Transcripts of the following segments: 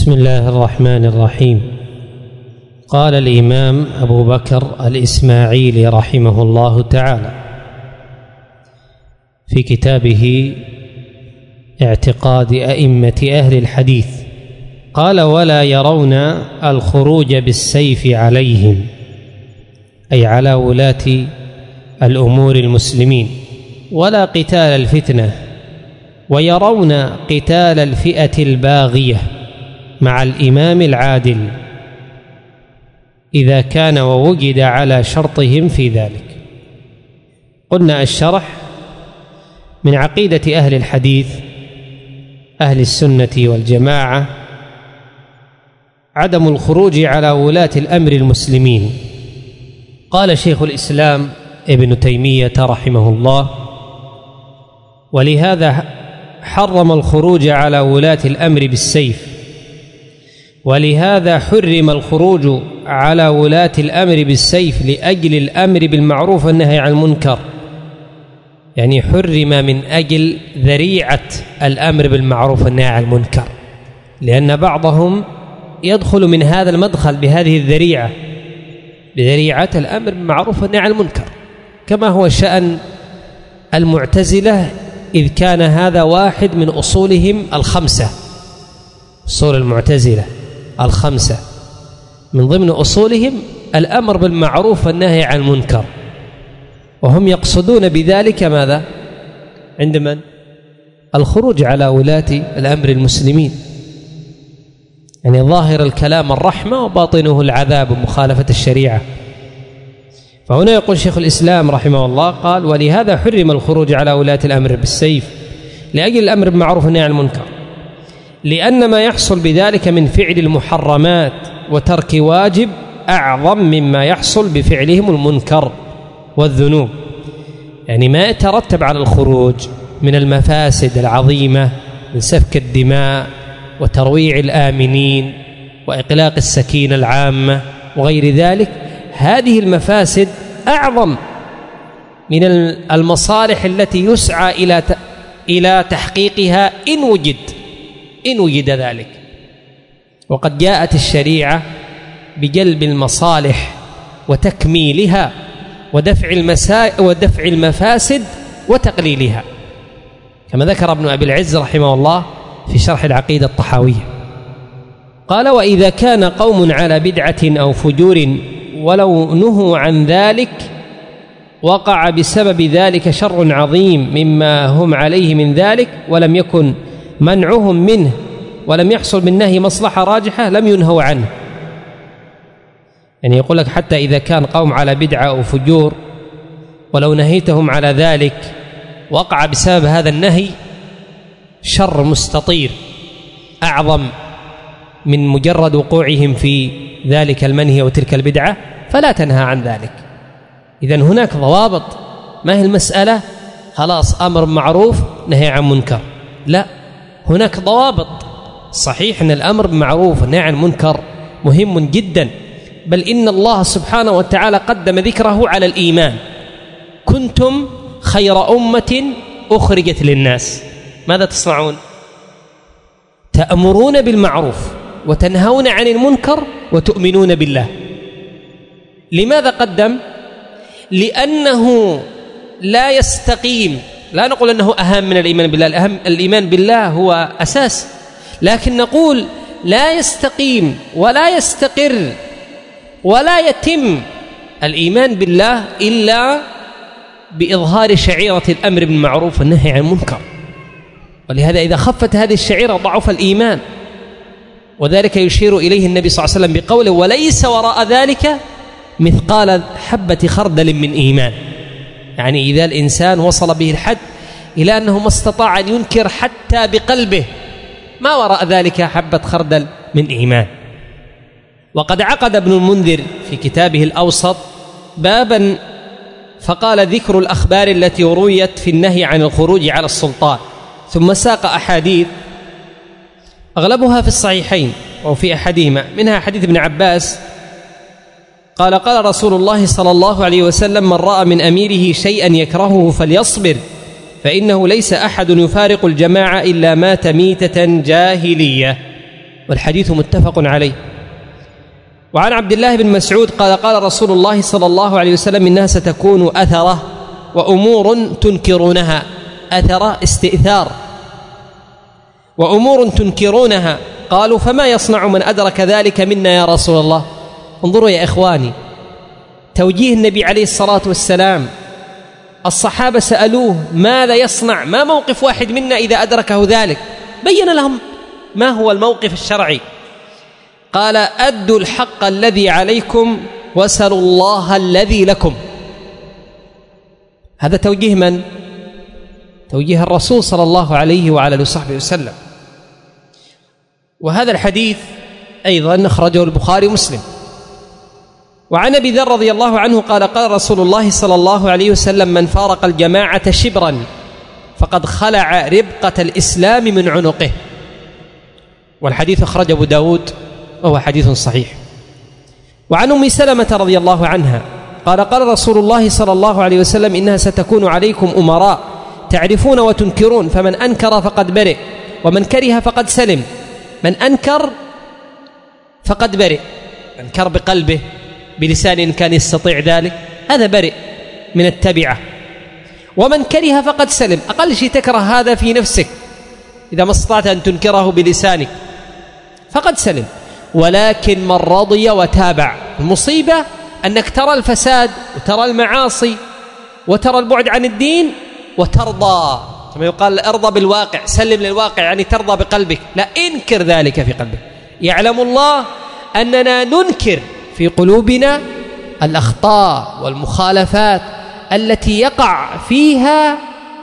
بسم الله الرحمن الرحيم. قال الإمام أبو بكر الإسماعيلي رحمه الله تعالى في كتابه اعتقاد أئمة أهل الحديث، قال: ولا يرون الخروج بالسيف عليهم، أي على ولاة الأمور المسلمين، ولا قتال الفتنة، ويرون قتال الفئة الباغية مع الإمام العادل إذا كان ووجد على شرطهم في ذلك. قلنا الشرح من عقيدة أهل الحديث أهل السنة والجماعة عدم الخروج على ولاة الأمر المسلمين. قال شيخ الإسلام ابن تيمية رحمه الله: ولهذا حرم الخروج على ولاة الأمر بالسيف، ولهذا حرم الخروج على ولاة الأمر بالسيف لأجل الأمر بالمعروف والنهي عن المنكر، يعني حرم من أجل ذريعة الأمر بالمعروف والنهي عن المنكر، لأن بعضهم يدخل من هذا المدخل بهذه الذريعة، بذريعة الأمر بالمعروف والنهي عن المنكر، كما هو شأن المعتزلة، إذ كان هذا واحد من أصولهم الخمسة. أصول المعتزلة الخمسة من ضمن أصولهم الأمر بالمعروف والنهي عن المنكر، وهم يقصدون بذلك ماذا؟ عند من؟ الخروج على ولاة الأمر المسلمين، يعني ظاهر الكلام الرحمة وباطنه العذاب ومخالفة الشريعة. فهنا يقول شيخ الإسلام رحمه الله، قال: ولهذا حرم الخروج على ولاة الأمر بالسيف لأجل الأمر بالمعروف والنهي عن المنكر، لأن ما يحصل بذلك من فعل المحرمات وترك واجب أعظم مما يحصل بفعلهم المنكر والذنوب، يعني ما يترتب على الخروج من المفاسد العظيمة من سفك الدماء وترويع الآمنين وإقلاق السكينة العامة وغير ذلك، هذه المفاسد أعظم من المصالح التي يسعى إلى تحقيقها إن وجد ذلك. وقد جاءت الشريعة بجلب المصالح وتكميلها ودفع المفاسد وتقليلها، كما ذكر ابن أبي العز رحمه الله في شرح العقيدة الطحاوية. قال: وإذا كان قوم على بدعة أو فجور ولو نهوا عن ذلك وقع بسبب ذلك شر عظيم مما هم عليه من ذلك، ولم يكن منعهم منه ولم يحصل بالنهي مصلحة راجحة لم ينهوا عنه. يعني يقول لك حتى إذا كان قوم على بدعة أو فجور ولو نهيتهم على ذلك وقع بسبب هذا النهي شر مستطير أعظم من مجرد وقوعهم في ذلك المنهي وتلك البدعة، فلا تنهى عن ذلك. إذن هناك ضوابط، ما هي المسألة خلاص أمر معروف نهي عن منكر، لا، هناك ضوابط. صحيح أن الأمر بالمعروف والنهي عن المنكر مهم جدا، بل إن الله سبحانه وتعالى قدم ذكره على الإيمان: كنتم خير أمة أخرجت للناس. ماذا تصنعون؟ تأمرون بالمعروف وتنهون عن المنكر وتؤمنون بالله. لماذا قدم؟ لأنه لا يستقيم، لا نقول أنه أهم من الإيمان بالله، الإيمان بالله هو أساس، لكن نقول لا يستقيم ولا يستقر ولا يتم الإيمان بالله إلا بإظهار شعيرة الأمر بالمعروف والنهي عن المنكر. ولهذا إذا خفت هذه الشعيرة ضعف الإيمان، وذلك يشير إليه النبي صلى الله عليه وسلم بقوله: وليس وراء ذلك مثقال حبة خردل من إيمان. يعني إذا الإنسان وصل به الحد إلى أنه ما استطاع أن ينكر حتى بقلبه، ما وراء ذلك حبة خردل من إيمان. وقد عقد ابن المنذر في كتابه الأوسط بابا فقال: ذكر الأخبار التي رويت في النهي عن الخروج على السلطان، ثم ساق أحاديث أغلبها في الصحيحين أو في أحدهما، منها حديث ابن عباس قال: قال رسول الله صلى الله عليه وسلم: من رأى من أميره شيئا يكرهه فليصبر، فإنه ليس أحد يفارق الجماعة إلا مات ميتة جاهلية. والحديث متفق عليه. وعن عبد الله بن مسعود قال قال رسول الله صلى الله عليه وسلم إنها ستكون أثرة وأمور تنكرونها. أثرة استئثار، وأمور تنكرونها. قالوا فما يصنع من أدرك ذلك منا يا رسول الله؟ انظروا يا إخواني توجيه النبي عليه الصلاة والسلام. الصحابة سألوه ماذا يصنع، ما موقف واحد منا إذا أدركه ذلك؟ بين لهم ما هو الموقف الشرعي. قال أدوا الحق الذي عليكم واسألوا الله الذي لكم. هذا توجيه من؟ توجيه الرسول صلى الله عليه وعلى آله وصحبه وسلم. وهذا الحديث أيضا أخرجه البخاري ومسلم. وعن أبي ذر رضي الله عنه قال قال رسول الله صلى الله عليه وسلم من فارق الجماعة شبرا فقد خلع ربقة الإسلام من عنقه. والحديث أخرج أبو داود وهو حديث صحيح. وعن أم سلمة رضي الله عنها قال قال رسول الله صلى الله عليه وسلم إنها ستكون عليكم أمراء تعرفون وتنكرون فمن أنكر فقد برئ ومن كره فقد سلم. من أنكر فقد برئ، أنكر بقلبه بلسان إن كان يستطيع ذلك هذا برئ من التبعة. ومن كره فقد سلم، أقل شيء تكره هذا في نفسك إذا ما استطعت أن تنكره بلسانك فقد سلم. ولكن من رضي وتابع، المصيبة أنك ترى الفساد وترى المعاصي وترى البعد عن الدين وترضى، كما يقال ارضى بالواقع، سلم للواقع، يعني ترضى بقلبك، لا انكر ذلك في قلبك. يعلم الله أننا ننكر في قلوبنا الأخطاء والمخالفات التي يقع فيها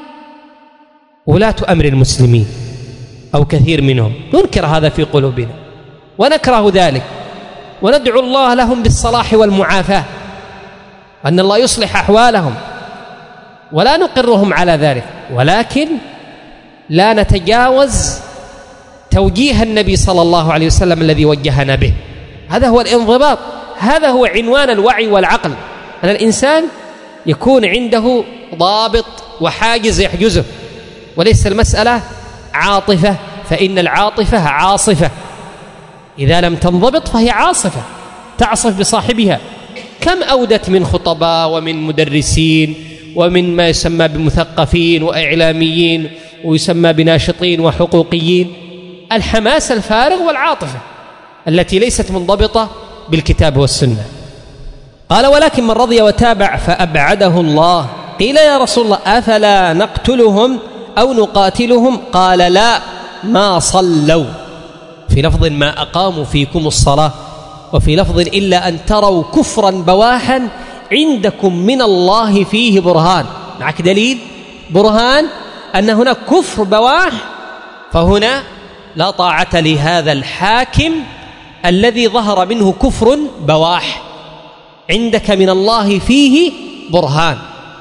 ولاة أمر المسلمين أو كثير منهم، ننكر هذا في قلوبنا ونكره ذلك وندعو الله لهم بالصلاح والمعافاة، أن الله يصلح أحوالهم ولا نقرهم على ذلك، ولكن لا نتجاوز توجيه النبي صلى الله عليه وسلم الذي وجهنا به. هذا هو الانضباط، هذا هو عنوان الوعي والعقل، أن الإنسان يكون عنده ضابط وحاجز يحجزه، وليس المسألة عاطفة، فإن العاطفة عاصفة، إذا لم تنضبط فهي عاصفة تعصف بصاحبها. كم أودت من خطباء ومن مدرسين ومن ما يسمى بمثقفين وإعلاميين ويسمى بناشطين وحقوقيين، الحماس الفارغ والعاطفة التي ليست منضبطة بالكتاب والسنة. قال ولكن من رضي وتابع فأبعده الله. قيل يا رسول الله أفلا نقتلهم أو نقاتلهم؟ قال لا، ما صلوا، في لفظ ما أقاموا فيكم الصلاة، وفي لفظ إلا أن تروا كفرا بواحا عندكم من الله فيه برهان. معك دليل برهان أن هناك كفر بواح، فهنا لا طاعة لهذا الحاكم الذي ظهر منه كفر بواح، عندك من الله فيه برهان.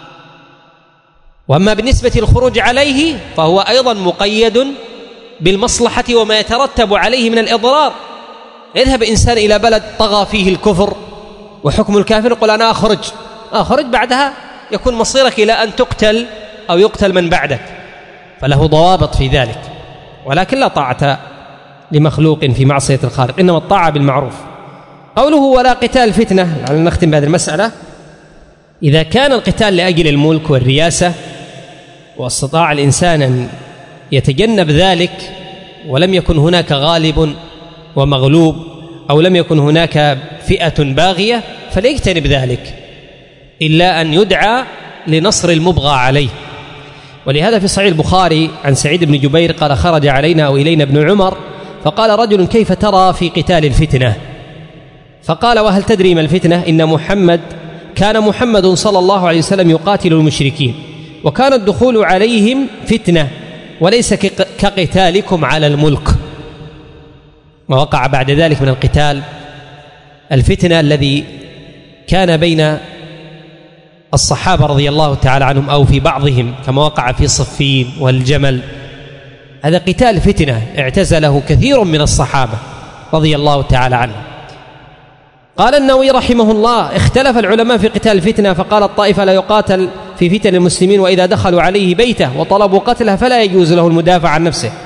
وأما بالنسبة للخروج عليه فهو أيضا مقيد بالمصلحة وما يترتب عليه من الإضرار. يذهب إنسان إلى بلد طغى فيه الكفر وحكم الكافر، يقول أنا أخرج، بعدها يكون مصيرك إلى أن تقتل أو يقتل من بعدك، فله ضوابط في ذلك. ولكن لا طاعة لمخلوق في معصية الخالق، إنما الطاعة بالمعروف. قوله ولا قتال فتنة، على نختم بهذه المسألة. إذا كان القتال لأجل الملك والرياسة واستطاع الإنسان أن يتجنب ذلك ولم يكن هناك غالب ومغلوب أو لم يكن هناك فئة باغية فليجتنب ذلك، إلا أن يدعى لنصر المبغى عليه. ولهذا في صحيح البخاري عن سعيد بن جبير قال خرج علينا أو إلينا ابن عمر فقال رجل كيف ترى في قتال الفتنة؟ فقال وهل تدري ما الفتنة؟ إن كان محمد صلى الله عليه وسلم يقاتل المشركين وكان الدخول عليهم فتنة وليس كقتالكم على الملك. ما وقع بعد ذلك من القتال الفتنة الذي كان بين الصحابة رضي الله تعالى عنهم أو في بعضهم، كما وقع في صفين والجمل، هذا قتال فتنة اعتزله كثير من الصحابة رضي الله تعالى عنهم. قال النووي رحمه الله اختلف العلماء في قتال الفتنة، فقال الطائفة لا يقاتل في فتن المسلمين، وإذا دخلوا عليه بيته وطلبوا قتله فلا يجوز له المدافع عن نفسه،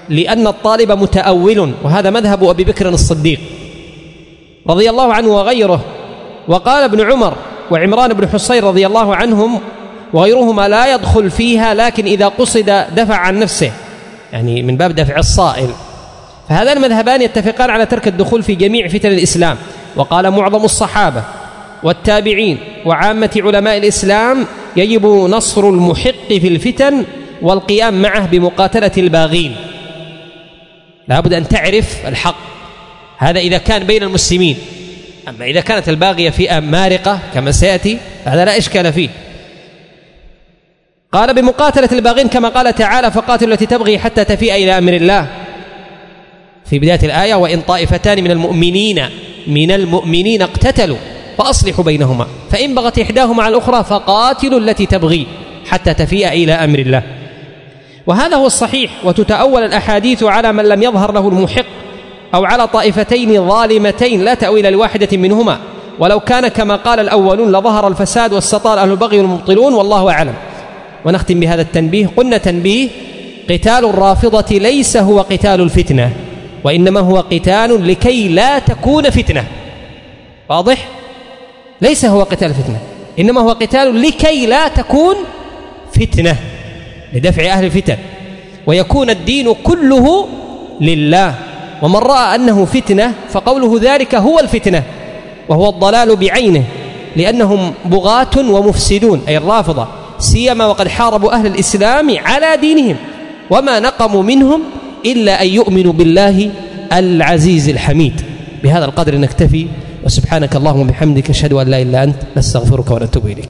لأن الطالب متأول، وهذا مذهب أبي بكر الصديق رضي الله عنه وغيره. وقال ابن عمر وعمران بن حصين رضي الله عنهم وغيرهما لا يدخل فيها، لكن إذا قصد دفع عن نفسه، يعني من باب دفع الصائل. فهذان المذهبان يتفقان على ترك الدخول في جميع فتن الإسلام. وقال معظم الصحابة والتابعين وعامة علماء الإسلام يجب نصر المحق في الفتن والقيام معه بمقاتلة الباغين. لا بد أن تعرف الحق، هذا إذا كان بين المسلمين. أما إذا كانت الباغية فئة مارقة كما سيأتي هذا لا إشكال فيه. قال بمقاتلة الباغين كما قال تعالى فقاتلوا التي تبغي حتى تفيء إلى أمر الله في بداية الآية، وإن طائفتان من المؤمنين اقتتلوا فأصلحوا بينهما فإن بغت إحداهما على الأخرى فقاتلوا التي تبغي حتى تفيء إلى أمر الله. وهذا هو الصحيح. وتتأول الأحاديث على من لم يظهر له المحق أو على طائفتين ظالمتين لا تأويل لواحدة منهما، ولو كان كما قال الأولون لظهر الفساد واستطال أهل البغي والمبطلون، والله أعلم. ونختم بهذا التنبيه. قلنا تنبيه: قتال الرافضة ليس هو قتال الفتنة، وإنما هو قتال لكي لا تكون فتنة. واضح؟ ليس هو قتال الفتنة، إنما هو قتال لكي لا تكون فتنة، لدفع أهل الفتن، ويكون الدين كله لله. ومن رأى أنه فتنة فقوله ذلك هو الفتنة، وهو الضلال بعينه، لأنهم بغاة ومفسدون، أي الرافضة، سيما وقد حاربوا أهل الإسلام على دينهم، وما نقموا منهم إلا أن يؤمنوا بالله العزيز الحميد. بهذا القدر نكتفي، وسبحانك اللهم وبحمدك أشهد أن لا إله إلا أنت نستغفرك ونتوب إليك.